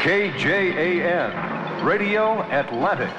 KJAN, Radio Atlantic.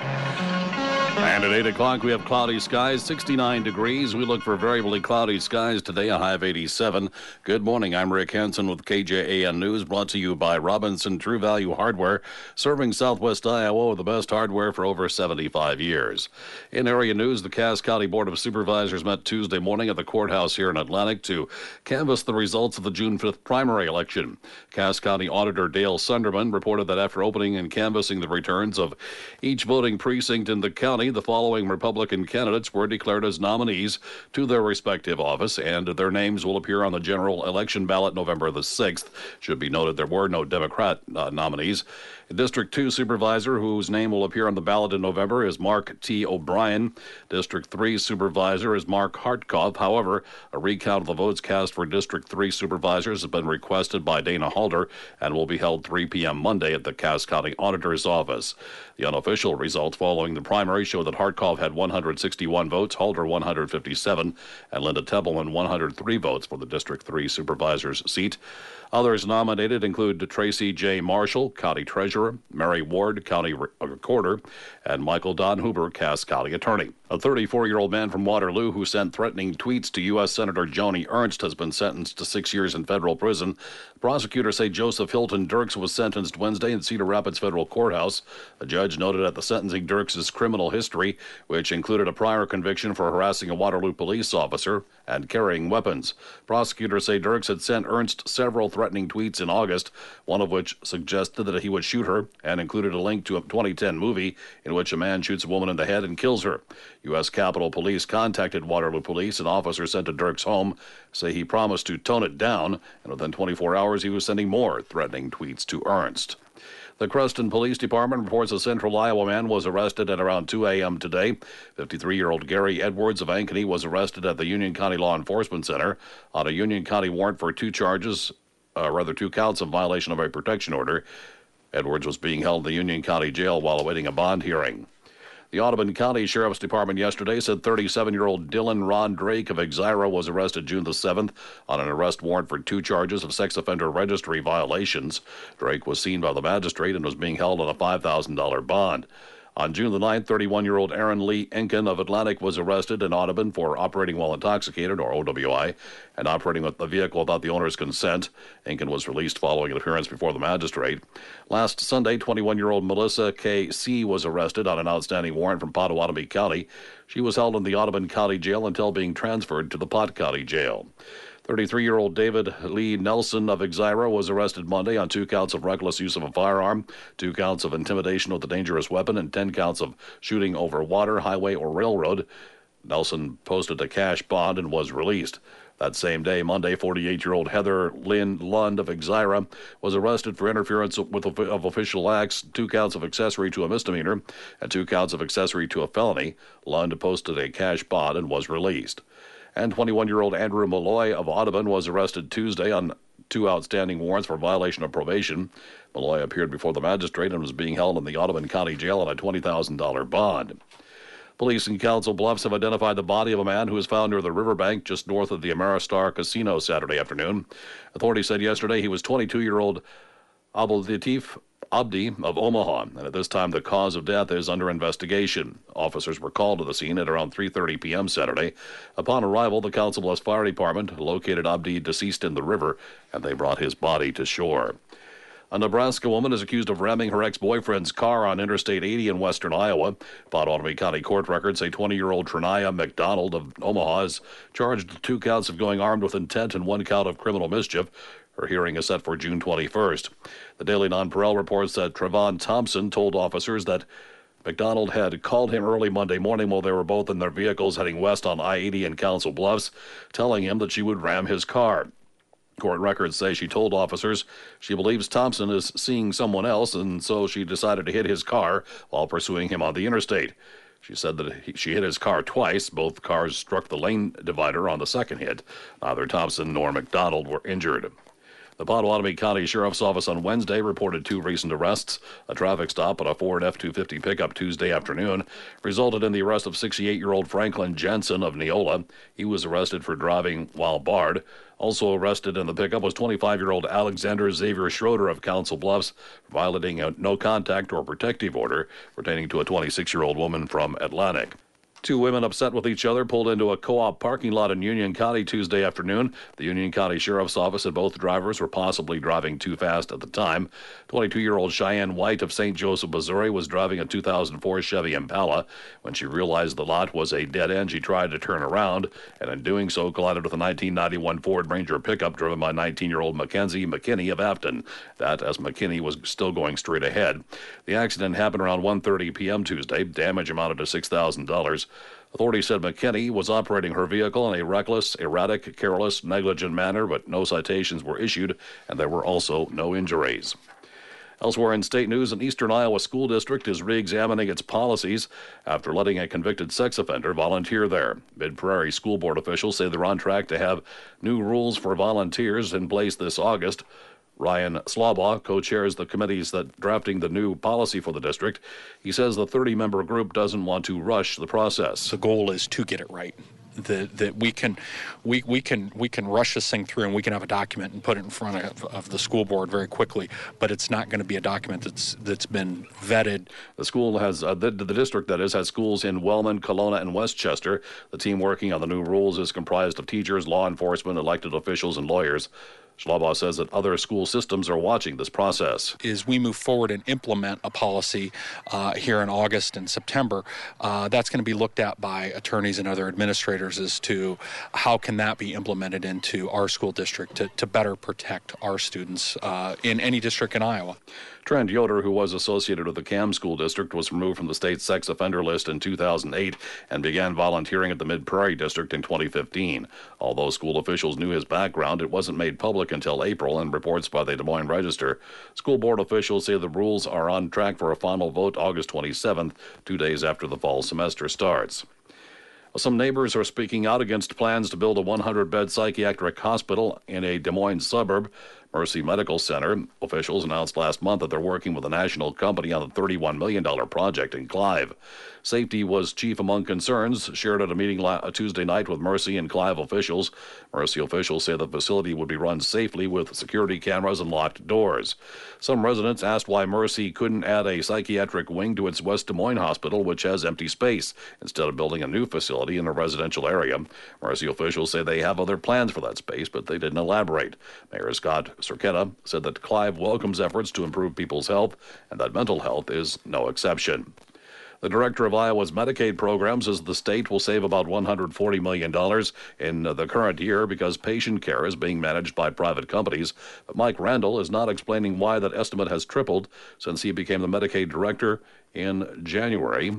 And at 8 o'clock, we have cloudy skies, 69 degrees. We look for variably cloudy skies today, a high of 87. Good morning. I'm Rick Hansen with KJAN News, brought to you by Robinson True Value Hardware, serving Southwest Iowa with the best hardware for over 75 years. In area news, the Cass County Board of Supervisors met Tuesday morning at the courthouse here in Atlantic to canvass the results of the June 5th primary election. Cass County Auditor Dale Sunderman reported that after opening and canvassing the returns of each voting precinct in the county, the following Republican candidates were declared as nominees to their respective office, and their names will appear on the general election ballot November the 6th. Should be noted there were no Democrat nominees. District 2 Supervisor, whose name will appear on the ballot in November, is Mark T. O'Brien. District 3 Supervisor is Mark Hartkopf. However, a recount of the votes cast for District 3 Supervisors has been requested by Dana Halder and will be held 3 p.m. Monday at the Cass County Auditor's Office. The unofficial results following the primary show that Hartkopf had 161 votes, Halder 157, and Linda Templeman 103 votes for the District 3 Supervisor's seat. Others nominated include Tracy J. Marshall, County Treasurer, Mary Ward, County Recorder, and Michael Don Huber, Cass County Attorney. A 34-year-old man from Waterloo who sent threatening tweets to U.S. Senator Joni Ernst has been sentenced to 6 years in federal prison. Prosecutors say Joseph Hilton Dirks was sentenced Wednesday in Cedar Rapids Federal Courthouse. A judge noted at the sentencing Dirks' criminal history, which included a prior conviction for harassing a Waterloo police officer and carrying weapons. Prosecutors say Dirks had sent Ernst several threatening tweets in August, one of which suggested that he would shoot her and included a link to a 2010 movie in which a man shoots a woman in the head and kills her. U.S. Capitol Police contacted Waterloo Police. An officer sent to Dirks' home say he promised to tone it down, and within 24 hours he was sending more threatening tweets to Ernst. The Creston Police Department reports a Central Iowa man was arrested at around 2 a.m. today. 53-year-old Gary Edwards of Ankeny was arrested at the Union County Law Enforcement Center on a Union County warrant for two counts of violation of a protection order. Edwards was being held in the Union County Jail while awaiting a bond hearing. The Audubon County Sheriff's Department yesterday said 37-year-old Dylan Ron Drake of Exira was arrested June the 7th on an arrest warrant for two charges of sex offender registry violations. Drake was seen by the magistrate and was being held on a $5,000 bond. On June the 9th, 31-year-old Aaron Lee Enkin of Atlantic was arrested in Audubon for operating while intoxicated, or OWI, and operating with the vehicle without the owner's consent. Enkin was released following an appearance before the magistrate. Last Sunday, 21-year-old Melissa K.C. was arrested on an outstanding warrant from Pottawatomie County. She was held in the Audubon County Jail until being transferred to the Pot County Jail. 33-year-old David Lee Nelson of Exira was arrested Monday on 2 counts of reckless use of a firearm, 2 counts of intimidation with a dangerous weapon, and 10 counts of shooting over water, highway, or railroad. Nelson posted a cash bond and was released. That same day, Monday, 48-year-old Heather Lynn Lund of Exira was arrested for interference of official acts, 2 counts of accessory to a misdemeanor, and 2 counts of accessory to a felony. Lund posted a cash bond and was released. And 21-year-old Andrew Malloy of Audubon was arrested Tuesday on 2 outstanding warrants for violation of probation. Malloy appeared before the magistrate and was being held in the Audubon County Jail on a $20,000 bond. Police in Council Bluffs have identified the body of a man who was found near the riverbank just north of the Ameristar Casino Saturday afternoon. Authorities said yesterday he was 22-year-old Abdulatif Abdi of Omaha, and at this time the cause of death is under investigation. Officers were called to the scene at around 3:30 p.m. Saturday. Upon arrival, the Council Bluffs Fire Department located Abdi deceased in the river, and they brought his body to shore. A Nebraska woman is accused of ramming her ex-boyfriend's car on Interstate 80 in western Iowa. Pottawatomie County court records say 20-year-old Trinaya McDonald of Omaha is charged with 2 counts of going armed with intent and 1 count of criminal mischief. Her hearing is set for June 21st. The Daily Nonpareil reports that Trevon Thompson told officers that McDonald had called him early Monday morning while they were both in their vehicles heading west on I-80 in Council Bluffs, telling him that she would ram his car. Court records say she told officers she believes Thompson is seeing someone else, and so she decided to hit his car while pursuing him on the interstate. She said that she hit his car twice. Both cars struck the lane divider on the second hit. Neither Thompson nor McDonald were injured. The Potawatomi County Sheriff's Office on Wednesday reported 2 recent arrests. A traffic stop at a Ford F-250 pickup Tuesday afternoon resulted in the arrest of 68-year-old Franklin Jensen of Neola. He was arrested for driving while barred. Also arrested in the pickup was 25-year-old Alexander Xavier Schroeder of Council Bluffs, violating a no-contact or protective order pertaining to a 26-year-old woman from Atlantic. 2 women upset with each other pulled into a co-op parking lot in Union County Tuesday afternoon. The Union County Sheriff's Office said both drivers were possibly driving too fast at the time. 22-year-old Cheyenne White of St. Joseph, Missouri, was driving a 2004 Chevy Impala. When she realized the lot was a dead end, she tried to turn around, and in doing so collided with a 1991 Ford Ranger pickup driven by 19-year-old Mackenzie McKinney of Afton. That as McKinney was still going straight ahead. The accident happened around 1:30 p.m. Tuesday. Damage amounted to $6,000. Authorities said McKinney was operating her vehicle in a reckless, erratic, careless, negligent manner, but no citations were issued, and there were also no injuries. Elsewhere in state news, an eastern Iowa school district is re-examining its policies after letting a convicted sex offender volunteer there. Mid-Prairie school board officials say they're on track to have new rules for volunteers in place this August. Ryan Slaubaugh co-chairs the committees that drafting the new policy for the district. He says the 30-member group doesn't want to rush the process. The goal is to get it right. That we can rush this thing through and we can have a document and put it in front of the school board very quickly, but it's not going to be a document that's been vetted. The school has the district that is has schools in Wellman, Kelowna, and Westchester. The team working on the new rules is comprised of teachers, law enforcement, elected officials, and lawyers. Schlaubaugh says that other school systems are watching this process. As we move forward and implement a policy here in August and September, that's going to be looked at by attorneys and other administrators as to how can that be implemented into our school district to better protect our students in any district in Iowa. Trent Yoder, who was associated with the Cam School District, was removed from the state's sex offender list in 2008 and began volunteering at the Mid-Prairie District in 2015. Although school officials knew his background, it wasn't made public until April in reports by the Des Moines Register. School board officials say the rules are on track for a final vote August 27th, 2 days after the fall semester starts. Some neighbors are speaking out against plans to build a 100-bed psychiatric hospital in a Des Moines suburb. Mercy Medical Center officials announced last month that they're working with a national company on the $31 million project in Clive. Safety was chief among concerns shared at a meeting Tuesday night with Mercy and Clive officials. Mercy officials say the facility would be run safely with security cameras and locked doors. Some residents asked why Mercy couldn't add a psychiatric wing to its West Des Moines hospital, which has empty space, instead of building a new facility in a residential area. Mercy officials say they have other plans for that space, but they didn't elaborate. Mayor Scott Cirquetta said that Clive welcomes efforts to improve people's health and that mental health is no exception. The director of Iowa's Medicaid program says the state will save about $140 million in the current year because patient care is being managed by private companies. But Mike Randall is not explaining why that estimate has tripled since he became the Medicaid director in January.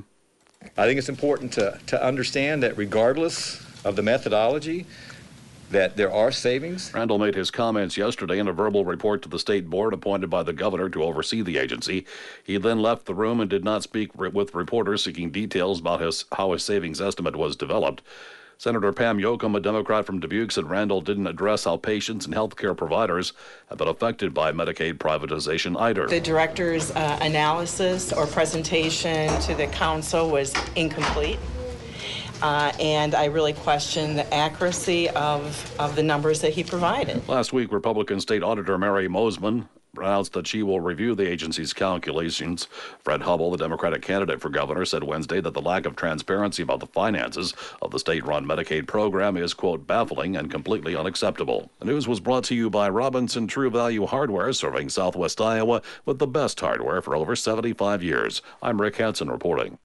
I think it's important to understand that regardless of the methodology, that there are savings. Randall made his comments yesterday in a verbal report to the state board appointed by the governor to oversee the agency. He then left the room and did not speak with reporters seeking details about how his savings estimate was developed. Senator Pam Yoakum, a Democrat from Dubuque, said Randall didn't address how patients and health care providers have been affected by Medicaid privatization either. The director's analysis or presentation to the council was incomplete. And I really question the accuracy of the numbers that he provided. Last week, Republican State Auditor Mary Mosman announced that she will review the agency's calculations. Fred Hubble, the Democratic candidate for governor, said Wednesday that the lack of transparency about the finances of the state-run Medicaid program is, quote, baffling and completely unacceptable. The news was brought to you by Robinson True Value Hardware, serving Southwest Iowa with the best hardware for over 75 years. I'm Rick Hansen reporting.